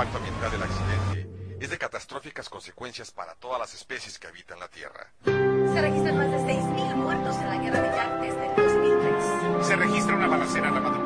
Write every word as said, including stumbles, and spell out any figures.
impacto ambiental del accidente es de catastróficas consecuencias para todas las especies que habitan la Tierra. Se registran más de seis mil muertos en la guerra de Irak desde el dos mil tres. Se registra una balacera en la madrugada